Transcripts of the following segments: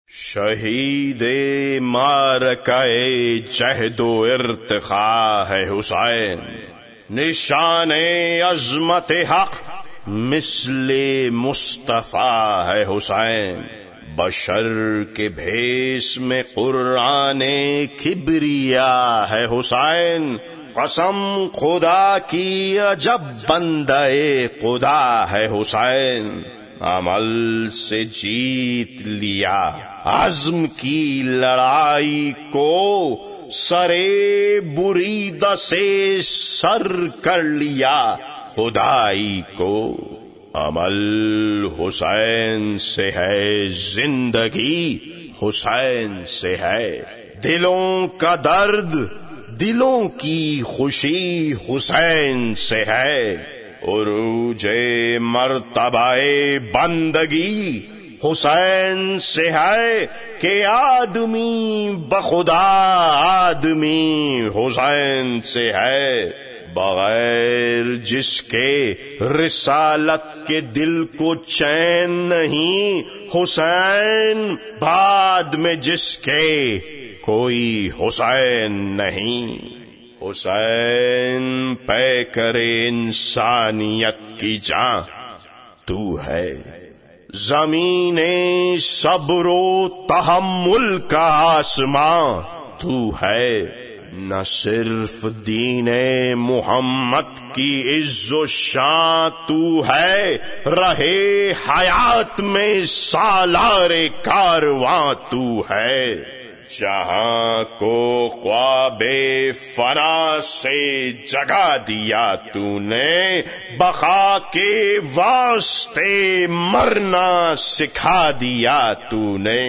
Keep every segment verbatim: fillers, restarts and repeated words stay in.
شہید معرکہ جہد و ارتقا ہے حسین، نشان عظمت حق مثل مصطفیٰ ہے حسین، بشر کے بھیس میں قرآن کبریا ہے حسین، قسم خدا کی عجب بندہ خدا ہے حسین، عمل سے جیت لیا عزم کی لڑائی کو، سرے بریدہ سے سر کر لیا خدائی کو، عمل حسین سے ہے زندگی حسین سے ہے، دلوں کا درد دلوں کی خوشی حسین سے ہے، عروج مرتبہ بندگی حسین سے ہے، کہ آدمی بخدا آدمی حسین سے ہے، بغیر جس کے رسالت کے دل کو چین نہیں حسین، بعد میں جس کے کوئی حسین نہیں، حسین پے کرے انسانیت کی جان تو ہے، زمین صبر و تحمل کا آسمان تو ہے، نہ صرف دین محمد کی عز و شان تو ہے، رہے حیات میں سالار کارواں تو ہے، جہاں کو خواب فنا سے جگا دیا تو نے، بقا کے واسطے مرنا سکھا دیا تو نے،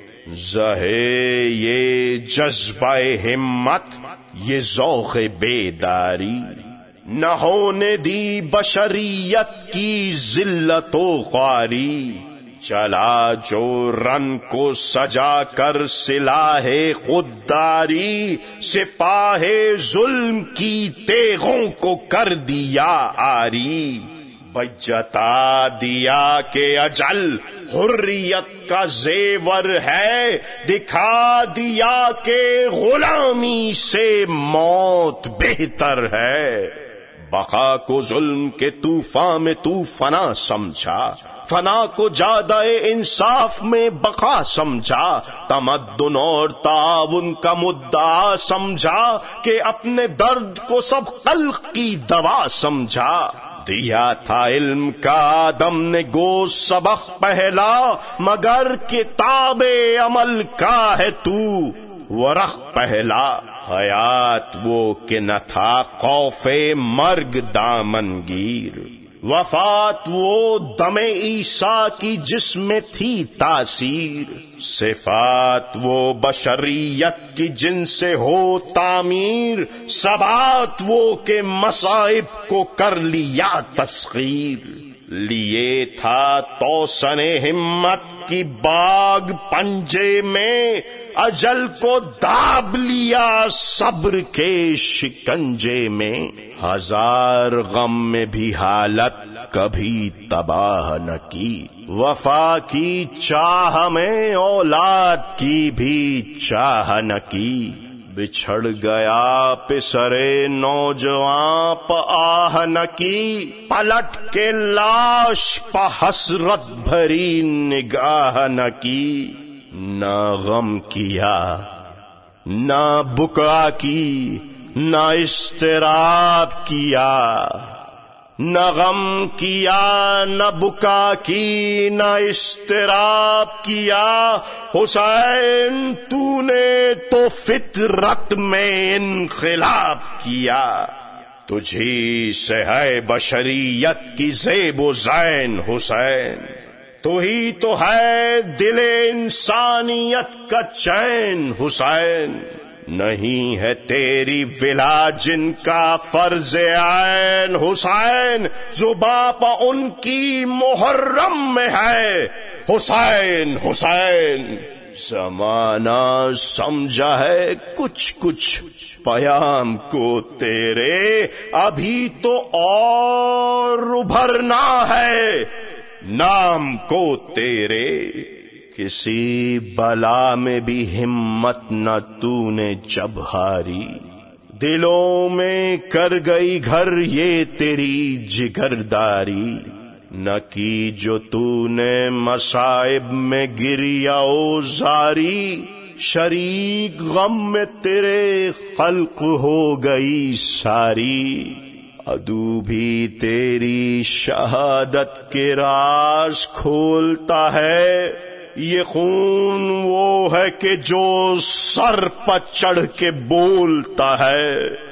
زہے یہ جذبہ ہمت یہ ذوق بیداری، نہ ہونے دی بشریت کی ذلت و خواری، چلا جو رن کو سجا کر سلاح خودداری، سپاہ ظلم کی تیغوں کو کر دیا آری، بجتا دیا کہ اجل حریت کا زیور ہے، دکھا دیا کہ غلامی سے موت بہتر ہے، بقا کو ظلم کے طوفان میں تو فنا سمجھا، فنا کو جادہ انصاف میں بقا سمجھا، تمدن اور تعاون کا مدعا سمجھا، کہ اپنے درد کو سب خلق کی دوا سمجھا، دیا تھا علم کا آدم نے گو سبق پہلا، مگر کتاب عمل کا ہے تو ورق پہلا، حیات وہ کہ نہ تھا خوف مرگ دامن گیر، وفات وہ دم عیسیٰ کی جس میں تھی تاثیر، صفات وہ بشریت کی جن سے ہو تعمیر، ثبات وہ کہ مصائب کو کر لیا تسخیر، لیے تھا توسن ہمت کی باغ پنجے میں، اجل کو داب لیا صبر کے شکنجے میں، ہزار غم میں بھی حالت کبھی تباہ نہ کی، وفا کی چاہ میں اولاد کی بھی چاہ نہ کی، بچھڑ گیا پسرے نوجوان پہ آہ نہ کی، پلٹ کے لاش پہ حسرت بھری نگاہ نہ کی، نہ غم کیا نہ بکا کی نہ اضطراب کیا، نہ غم کیا نہ بکا کی نہ اضطراب کیا، حسین تو نے تو فطرت میں انقلاب کیا، تجھی سے ہے بشریت کی زیب و زین حسین، تو ہی تو ہے دل انسانیت کا چین حسین، نہیں ہے تیری ولا جن کا فرض عین حسین، زباں پہ ان کی محرم میں ہے حسین حسین، زمانہ سمجھا ہے کچھ کچھ پیام کو تیرے، ابھی تو اور ابھرنا ہے نام کو تیرے، کسی بلا میں بھی ہمت نہ تو نے جب ہاری، دلوں میں کر گئی گھر یہ تیری جگرداری، نہ کی جو تو نے مصائب میں گریا او زاری، شریک غم میں تیرے خلق ہو گئی ساری، عدو بھی تیری شہادت کے راز کھولتا ہے، یہ خون وہ ہے کہ جو سر پر چڑھ کے بولتا ہے،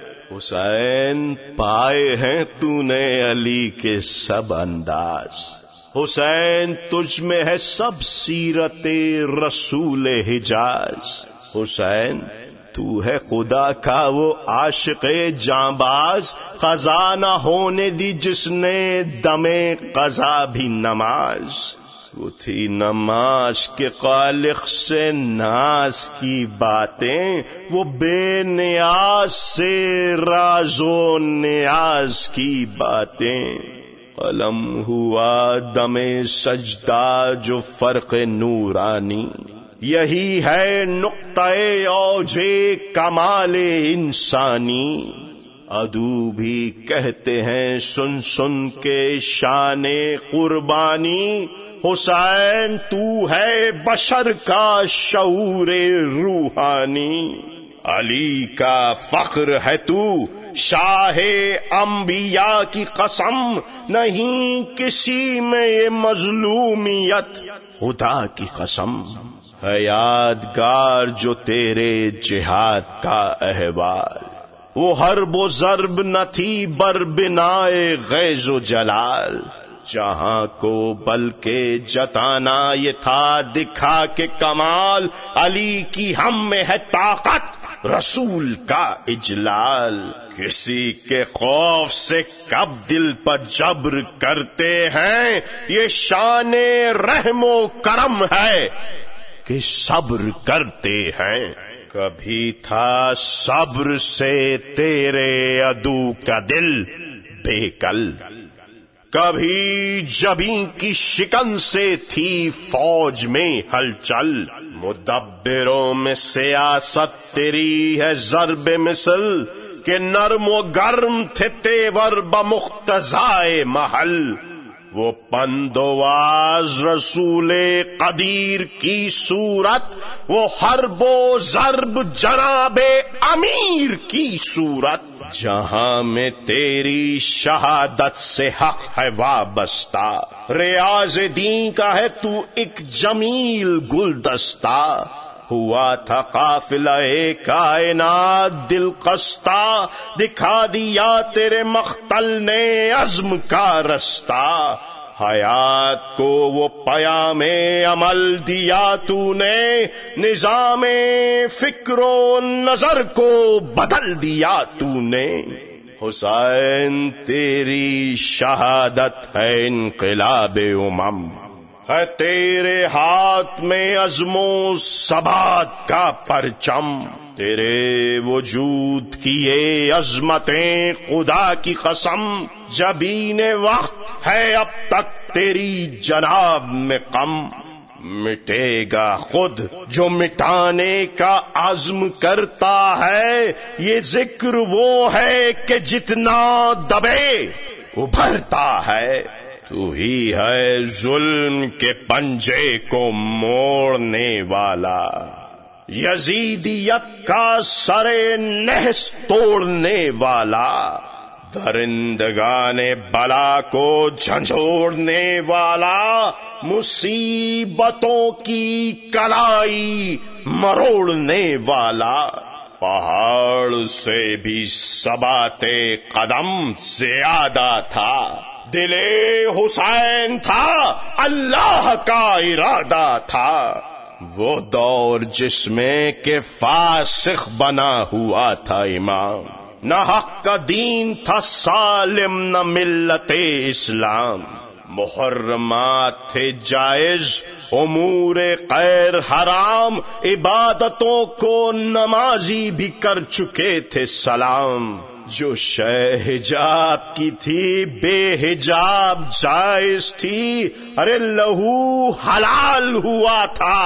حسین پائے ہیں تو نے علی کے سب انداز، حسین تجھ میں ہے سب سیرت رسول حجاز، حسین تو ہے خدا کا وہ عاشق جانباز، قضا نہ ہونے دی جس نے دم قضا بھی نماز، وہ تھی نماز کے خالق سے ناز کی باتیں، وہ بے نیاز سے راز و نیاز کی باتیں، قلم ہوا دم سجدہ جو فرق نورانی، یہی ہے نقطہ اوج کمال انسانی، عدو بھی کہتے ہیں سن سن کے شان قربانی، حسین تو ہے بشر کا شعور روحانی، علی کا فخر ہے تو شاہ انبیاء کی قسم، نہیں کسی میں یہ مظلومیت خدا کی قسم، ہے یادگار جو تیرے جہاد کا احوال، وہ حرب و ضرب نہ تھی بر بنائے غیظ و جلال، جہاں کو بلکہ جتانا یہ تھا دکھا کے کمال، علی کی ہم میں ہے طاقت رسول کا اجلال، کسی کے خوف سے کب دل پر جبر کرتے ہیں، یہ شان رحم و کرم ہے کہ صبر کرتے ہیں، کبھی تھا صبر سے تیرے عدو کا دل بے کل، کبھی جبیں کی شکن سے تھی فوج میں ہلچل، مدبروں میں سیاست تیری ہے ضرب مثل، کہ نرم و گرم تھے تیور بمقتضائے محل، وہ پندواز رسول قدیر کی صورت، وہ حرب و ضرب جناب امیر کی صورت، جہاں میں تیری شہادت سے حق ہے وابستہ، ریاض دین کا ہے تو ایک جمیل گلدستہ، ہوا تھا قافلہ کائنات دل قصتا، دکھا دیا تیرے مقتل نے عزم کا رستہ، حیات کو وہ پیام عمل دیا تو نے، نظام فکر و نظر کو بدل دیا تو نے، حسین تیری شہادت ہے انقلاب امم، ہے تیرے ہاتھ میں عزم و ثبات کا پرچم، تیرے وجود کی یہ عظمتیں خدا کی قسم، جبین وقت ہے اب تک تیری جناب میں غم، مٹے گا خود جو مٹانے کا عزم کرتا ہے، یہ ذکر وہ ہے کہ جتنا دبے ابھرتا ہے، تو ہی ہے ظلم کے پنجے کو موڑنے والا، یزیدیت کا سر نحس توڑنے والا، درندگان بلا کو جھنجھوڑنے والا، مصیبتوں کی کلائی مروڑنے والا، پہاڑ سے بھی ثبات قدم زیادہ تھا، دل حسین تھا اللہ کا ارادہ تھا، وہ دور جس میں کہ فاسق بنا ہوا تھا امام، نہ حق کا دین تھا سالم نہ ملت اسلام، محرمات تھے جائز امور غیر حرام، عبادتوں کو نمازی بھی کر چکے تھے سلام، جو شے حجاب کی تھی بے حجاب جائز تھی، ارے لہو حلال ہوا تھا،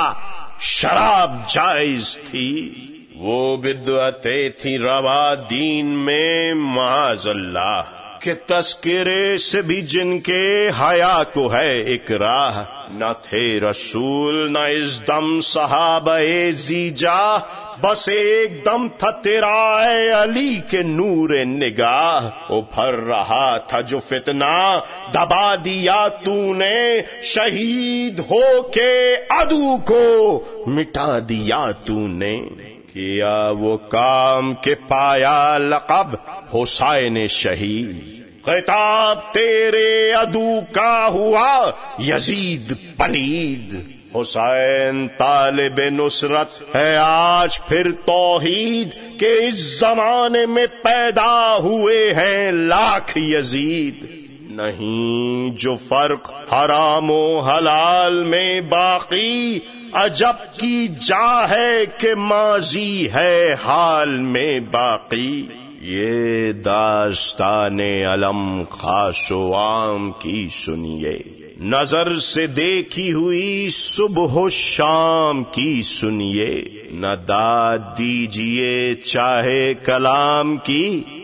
شراب جائز تھی، وہ بدعتیں تھی روا دین میں معاذ اللہ، کہ تذکرے سے بھی جن کے حیا کو ہے اکراہ، نہ تھے رسول نہ اس دم صحابہ زیجا، بس ایک دم تھا تیرا اے علی کے نور نگاہ، ابھر رہا تھا جو فتنہ دبا دیا تو نے، شہید ہو کے عدو کو مٹا دیا تو نے، کیا وہ کام کے پایا لقب حسین شہید، خطاب تیرے عدو کا ہوا یزید پلید، حسین طالب نصرت ہے آج پھر توحید، کہ اس زمانے میں پیدا ہوئے ہیں لاکھ یزید، نہیں جو فرق حرام و حلال میں باقی، عجب کی جا ہے کہ ماضی ہے حال میں باقی، یہ داستان علم خاص و عام کی سنیے، نظر سے دیکھی ہوئی صبح و شام کی سنیے، نہ داد دیجیے چاہے کلام کی،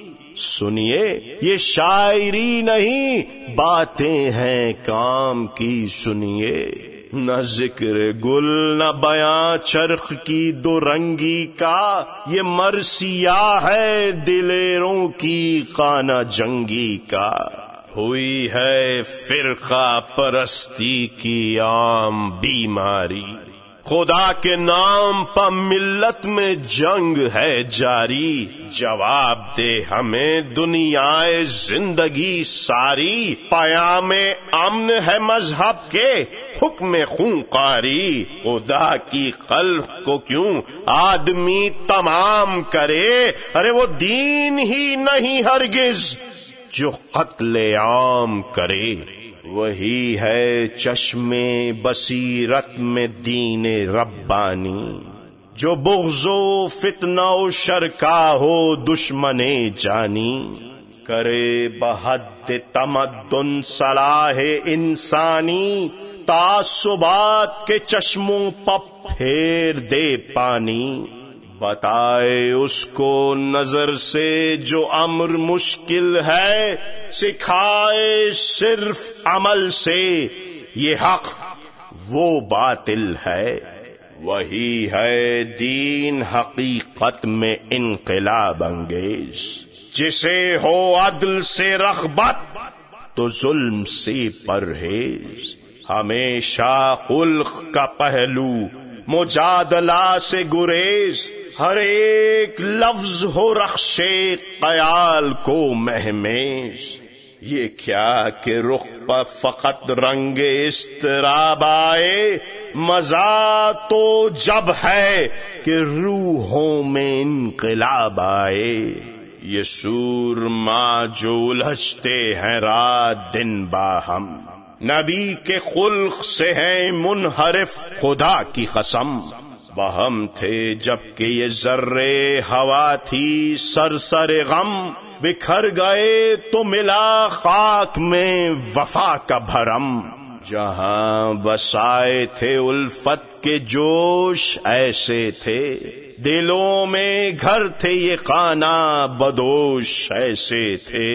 سنیے یہ شاعری نہیں باتیں ہیں کام کی، سنیے نہ ذکر گل نہ بیاں چرخ کی دو رنگی کا، یہ مرثیہ ہے دلیروں کی خانہ جنگی کا، ہوئی ہے فرقہ پرستی کی عام بیماری، خدا کے نام پر ملت میں جنگ ہے جاری، جواب دے ہمیں دنیا زندگی ساری، پیام امن ہے مذہب کے حکم خونخواری، خدا کی خلق کو کیوں آدمی تمام کرے، ارے وہ دین ہی نہیں ہرگز جو قتل عام کرے، وہی ہے چشم بصیرت میں دین ربانی، جو بغض و فتنہ و شر کا ہو دشمن جانی، کرے بحد تمدن صلاح انسانی، تعصبات کے چشموں پر پھیر دے پانی، بتائے اس کو نظر سے جو امر مشکل ہے، سکھائے صرف عمل سے یہ حق وہ باطل ہے، وہی ہے دین حقیقت میں انقلاب انگیز، جسے ہو عدل سے رغبت تو ظلم سے پرہیز، ہمیشہ خلق کا پہلو مجادلہ سے گریز، ہر ایک لفظ ہو رخش خیال کو مہمیز، یہ کیا کہ رخ پر فقط رنگ اضطراب آئے، مزہ تو جب ہے کہ روحوں میں انقلاب آئے، یہ سورما جو الجھتے ہیں رات دن باہم، نبی کے خلق سے ہے منحرف خدا کی قسم، بہم تھے جبکہ یہ ذرے ہوا تھی سرسر غم، بکھر گئے تو ملا خاک میں وفا کا بھرم، جہاں بسائے تھے الفت کے جوش ایسے تھے، دلوں میں گھر تھے یہ خانہ بدوش ایسے تھے،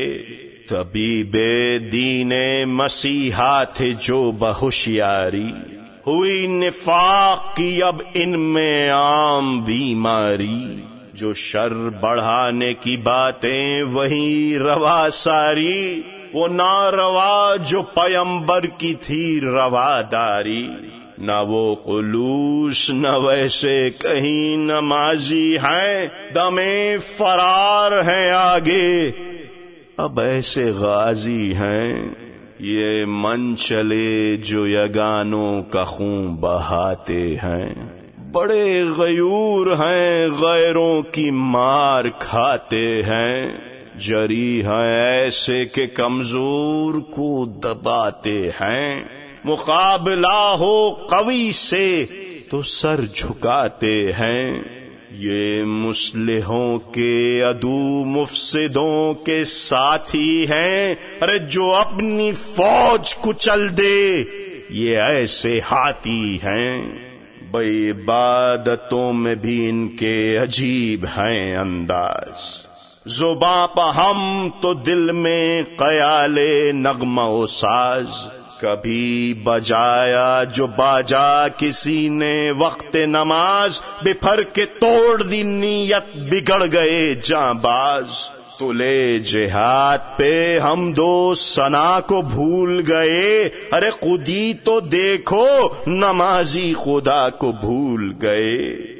طبیب دین مسیحا تھے جو بہوشیاری، ہوئی نفاق کی اب ان میں عام بیماری، جو شر بڑھانے کی باتیں وہی روا ساری، وہ ناروا جو پیمبر کی تھی رواداری، نہ وہ خلوص نہ ویسے کہیں نمازی ہیں، دمیں فرار ہیں آگے اب ایسے غازی ہیں، یہ من چلے جو یگانوں کا خون بہاتے ہیں، بڑے غیور ہیں غیروں کی مار کھاتے ہیں، جری ہیں ایسے کہ کمزور کو دباتے ہیں، مقابلہ ہو قوی سے تو سر جھکاتے ہیں، یہ مصلحوں کے عدو مفسدوں کے ساتھی ہیں، ارے جو اپنی فوج کچل دے یہ ایسے ہاتھی ہیں۔ بے عبادتوں میں بھی ان کے عجیب ہیں انداز، زباں پہ ہم تو دل میں خیال نغمہ و ساز۔ کبھی بجایا جو باجا کسی نے وقت نماز، بپھر کے توڑ دی نیت بگڑ گئے جاں باز۔ تلے جہاد پہ ہم دو ثنا کو بھول گئے، ارے خودی تو دیکھو نمازی خدا کو بھول گئے۔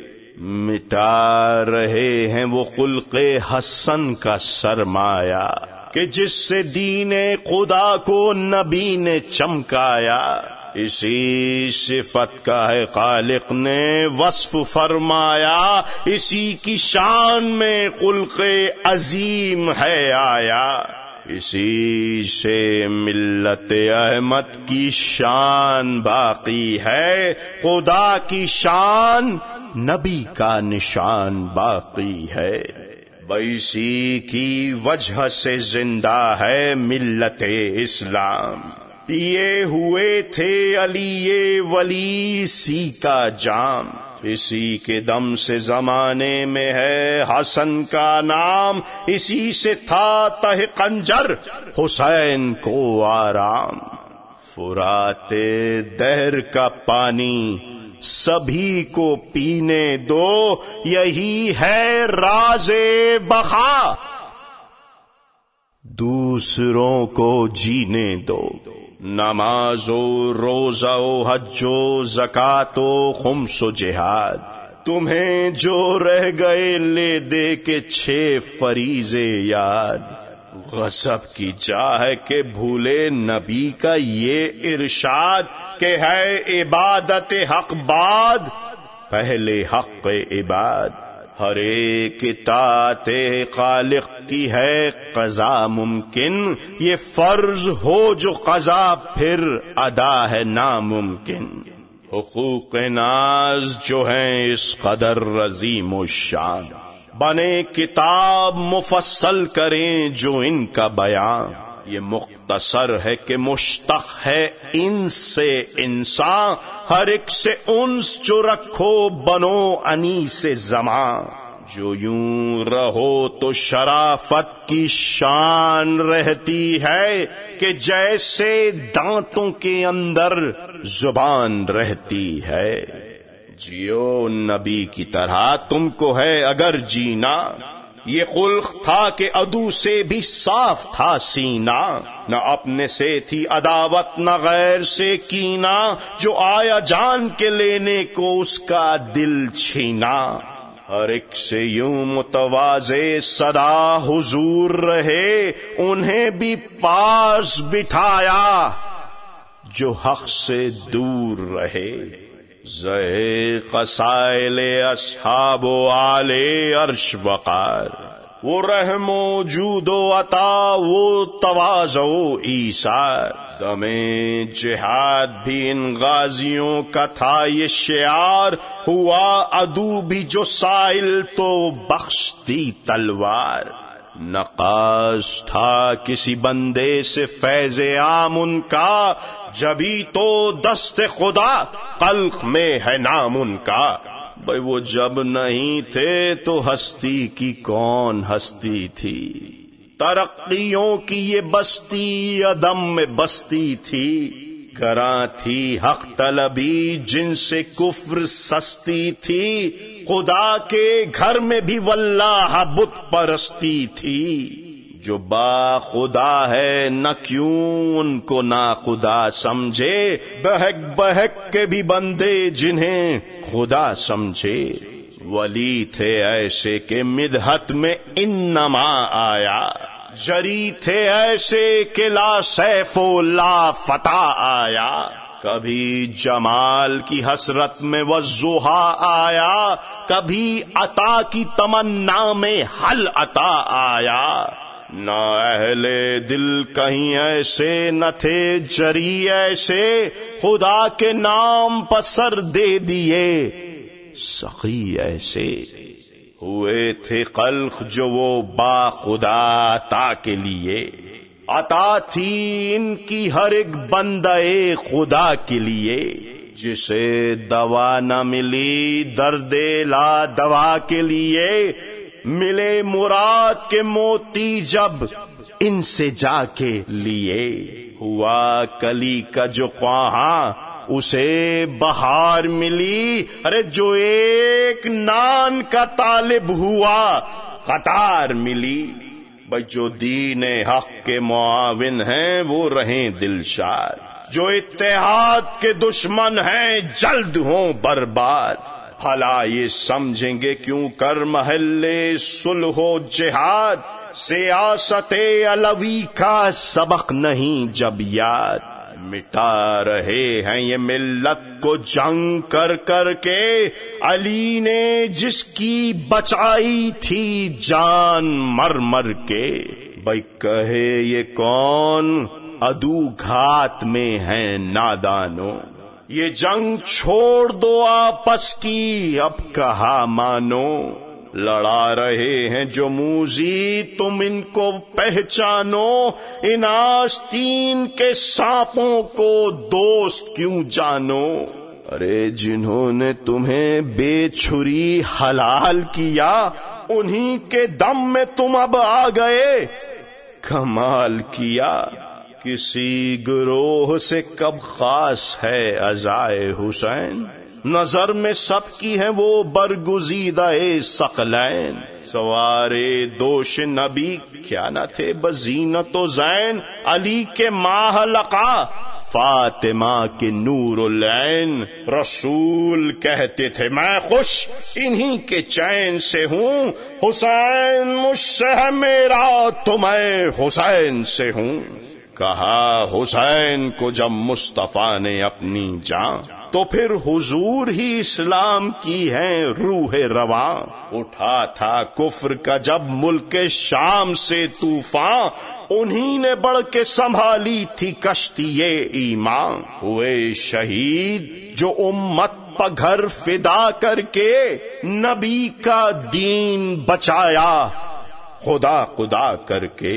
مٹا رہے ہیں وہ خلق حسن کا سرمایہ کہ جس سے دین خدا کو نبی نے چمکایا۔ اسی صفت کا ہے خالق نے وصف فرمایا، اسی کی شان میں خلق عظیم ہے آیا۔ اسی سے ملت احمد کی شان باقی ہے، خدا کی شان نبی کا نشان باقی ہے۔ بیسی کی وجہ سے زندہ ہے ملت اسلام، پیے ہوئے تھے علی ولی سی کا جام۔ اسی کے دم سے زمانے میں ہے حسن کا نام، اسی سے تھا تہ خنجر حسین کو آرام۔ فرات دہر کا پانی سبھی کو پینے دو، یہی ہے راز بقا، دوسروں کو جینے دو۔ نماز و روزہ و حج و زکات و خمس و جہاد، تمہیں جو رہ گئے لے دے کے چھ فریضے یاد۔ غضب کی چاہ کہ بھولے نبی کا یہ ارشاد کہ ہے عبادت حق بعد پہلے حق عباد۔ ہر ایک اطاعت خالق کی ہے قضا ممکن، یہ فرض ہو جو قضا پھر ادا ہے ناممکن۔ حقوق ناز جو ہیں اس قدر عظیم الشان، بنے کتاب مفصل کریں جو ان کا بیان۔ یہ مختصر ہے کہ مشتق ہے ان سے انسان، ہر ایک سے انس جو رکھو بنو انیس زمان۔ جو یوں رہو تو شرافت کی شان رہتی ہے کہ جیسے دانتوں کے اندر زبان رہتی ہے۔ جیو نبی کی طرح تم کو ہے اگر جینا، یہ خلق تھا کہ عدو سے بھی صاف تھا سینہ۔ نہ اپنے سے تھی عداوت نہ غیر سے کینا، جو آیا جان کے لینے کو اس کا دل چھینا۔ ہر ایک سے یوں متواضع صدا حضور رہے، انہیں بھی پاس بٹھایا جو حق سے دور رہے۔ زہ قصائل اصحاب و آل عرش وقار، وہ رحم و جود و عطا وہ تواضع و ایثار۔ دم جہاد بھی ان غازیوں کا تھا یہ شعار، ہوا عدو بھی جو سائل تو بخش دی تلوار۔ نقاص تھا کسی بندے سے فیض عام ان کا، جبھی تو دست خدا خلق میں ہے نام ان کا۔ بھئی وہ جب نہیں تھے تو ہستی کی کون ہستی تھی، ترقیوں کی یہ بستی عدم میں بستی تھی۔ گراں تھی حق طلبی جن سے کفر سستی تھی، خدا کے گھر میں بھی واللہ بت پرستی تھی۔ جو با خدا ہے نہ کیوں ان کو نا خدا سمجھے، بہک بہک کے بھی بندے جنہیں خدا سمجھے۔ ولی تھے ایسے کہ مدحت میں انما آیا، جری تھے ایسے کہ لا سیف و لا فتح آیا۔ کبھی جمال کی حسرت میں والضحیٰ آیا، کبھی عطا کی تمنا میں حل عطا آیا۔ نہ اہل دل کہیں ایسے نہ تھے جری ایسے، خدا کے نام پر سر دے دیے سخی ایسے ہوئے تھے خلق جو وہ با خدا عطا کے لیے، عطا تھی ان کی ہر ایک بندہ خدا کے لیے، جسے دوا نہ ملی درد لا دوا کے لیے، ملے مراد کے موتی جب ان سے جا کے لیے، ہوا کلی کا جو خواہاں اسے بہار ملی، ارے جو ایک نان کا طالب ہوا قطار ملی، بھائی جو دین حق کے معاون ہیں وہ رہیں دلشاد، جو اتحاد کے دشمن ہیں جلد ہوں برباد، بھلا یہ سمجھیں گے کیوں کر محلے صلح و جہاد، سیاست علوی کا سبق نہیں جب یاد، مٹا رہے ہیں یہ ملت کو جنگ کر کر کے، علی نے جس کی بچائی تھی جان مر مر کے، بھائی کہے یہ کون عدو گھات میں ہیں نادانو، یہ جنگ چھوڑ دو آپس کی اب کہا مانو، لڑا رہے ہیں جو موذی تم ان کو پہچانو، ان آستین کے سانپوں کو دوست کیوں جانو، ارے جنہوں نے تمہیں بے چھری حلال کیا انہی کے دم میں تم اب آ گئے، کمال کیا کسی گروہ سے کب خاص ہے عزائے حسین، نظر میں سب کی ہے وہ برگزیدہ ثقلین، سوارے دوش نبی کیا نہ تھے بزینت و زین، علی کے ماہ لقا فاطمہ کے نور العین، رسول کہتے تھے میں خوش انہی کے چین سے ہوں، حسین مجھ سے ہے میرا تو میں حسین سے ہوں، کہا حسین کو جب مصطفیٰ نے اپنی جان، تو پھر حضور ہی اسلام کی ہے روح رواں، اٹھا تھا کفر کا جب ملک شام سے طوفان، انہی نے بڑھ کے سنبھالی تھی کشتی ایمان، ہوئے شہید جو امت پا گھر فدا کر کے، نبی کا دین بچایا خدا خدا کر کے،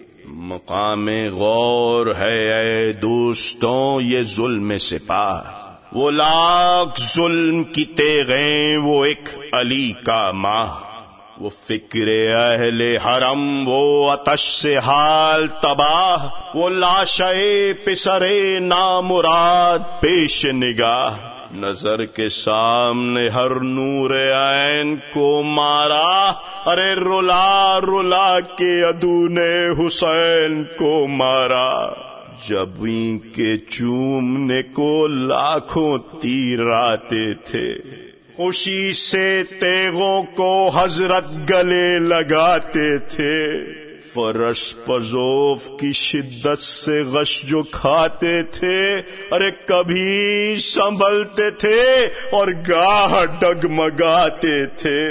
مقام غور ہے اے دوستوں یہ ظلم سپاہ، وہ لاکھ ظلم کی تیغیں وہ ایک علی کا ماہ، وہ فکر اہل حرم وہ آتش سے حال تباہ، وہ لاشے پسرے نامراد پیش نگاہ، نظر کے سامنے ہر نور عین کو مارا، ارے رلا رلا کے عدو نے حسین کو مارا، جب ان کے چومنے کو لاکھوں تیر آتے تھے، خوشی سے تیغوں کو حضرت گلے لگاتے تھے، فرش پذوف کی شدت سے غش جو کھاتے تھے، ارے کبھی سنبھلتے تھے اور گاہ ڈگمگاتے تھے،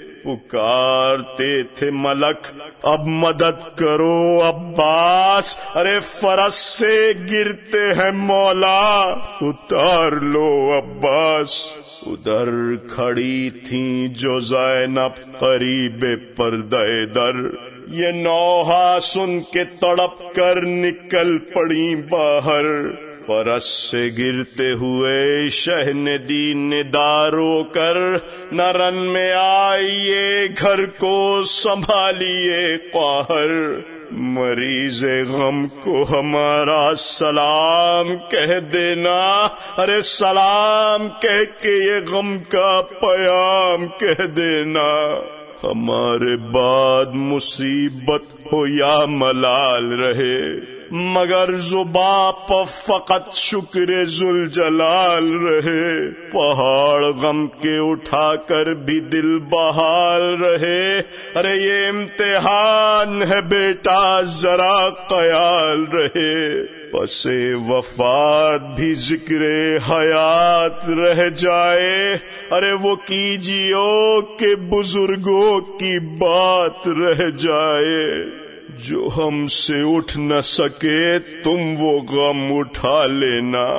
پکارتے تھے ملک اب مدد کرو عباس، ارے فرش سے گرتے ہیں مولا اتار لو عباس، ادھر کھڑی تھیں جو زینب قریب پردہ در، یہ نوحہ سن کے تڑپ کر نکل پڑی باہر، فرش سے گرتے ہوئے شہندی ندارو کر، نہ رن میں آئیے گھر کو سنبھالیے قاہر، مریض غم کو ہمارا سلام کہہ دینا، ارے سلام کہہ کے یہ غم کا پیام کہہ دینا، ہمارے بعد مصیبت ہو یا ملال رہے، مگر زباں پر فقط شکر ذوالجلال رہے، پہاڑ غم کے اٹھا کر بھی دل بحال رہے، ارے یہ امتحان ہے بیٹا ذرا خیال رہے، پس وفات بھی ذکر حیات رہ جائے، ارے وہ کیجیو کہ بزرگوں کی بات رہ جائے، جو ہم سے اٹھ نہ سکے تم وہ غم اٹھا لینا،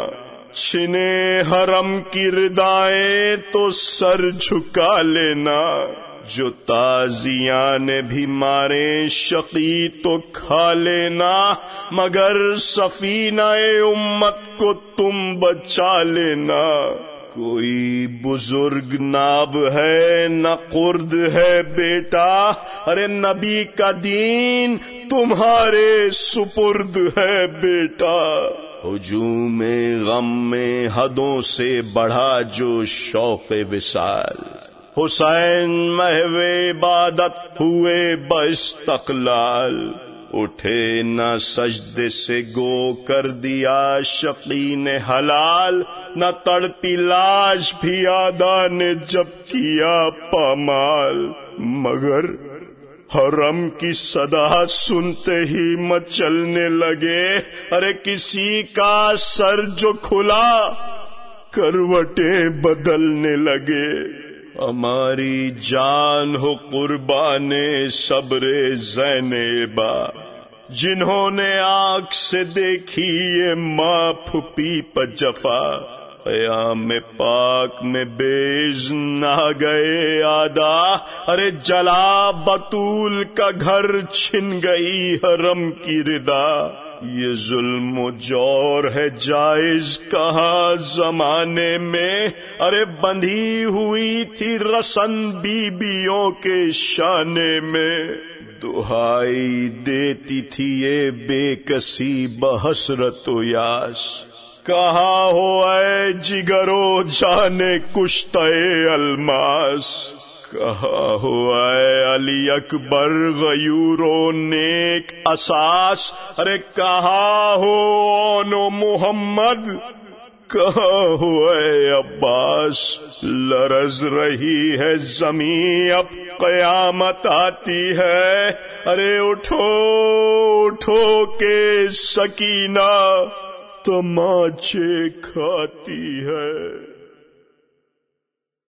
چھنے حرم کی ردائیں تو سر جھکا لینا، جو تازیاں نے بھی مارے شقی تو کھا لینا، مگر سفینہ امت کو تم بچا لینا۔ کوئی بزرگ ناب ہے نہ قرد ہے بیٹا، ارے نبی کا دین تمہارے سپرد ہے بیٹا۔ ہجوم غم میں حدوں سے بڑھا جو شوق وصال، حسین محو عبادت ہوئے باستقلال، اٹھے نہ سجدے سے گو کر دیا شقی نے حلال، نہ تڑپی لاش بھی آدھا نے جب کیا پامال، مگر حرم کی صدا سنتے ہی مچلنے لگے، ارے کسی کا سر جو کھلا کروٹیں بدلنے لگے۔ ہماری جان ہو قربان صبر زینبا، جنہوں نے آنکھ سے دیکھی یہ ماں پھپھی پہ جفا، قیام پاک میں بیز نہ گئے آدھا، ارے جلا بطول کا گھر چھن گئی حرم کی ردا۔ یہ ظلم و جور ہے جائز کہاں زمانے میں، ارے بندھی ہوئی تھی رسن بیبیوں کے شانے میں، دہائی دیتی تھی یہ بے کسی بحسرت و یاس، کہاں ہو اے جگرو جانے کشتہ الماس، کہاں ہو اے علی اکبر غیور و نیک اساس، ارے کہاں ہو اونو محمد، کہاں ہو اے عباس، لرز رہی ہے زمین اب قیامت آتی ہے، ارے اٹھو اٹھو کے سکینہ تماچے کھاتی ہے۔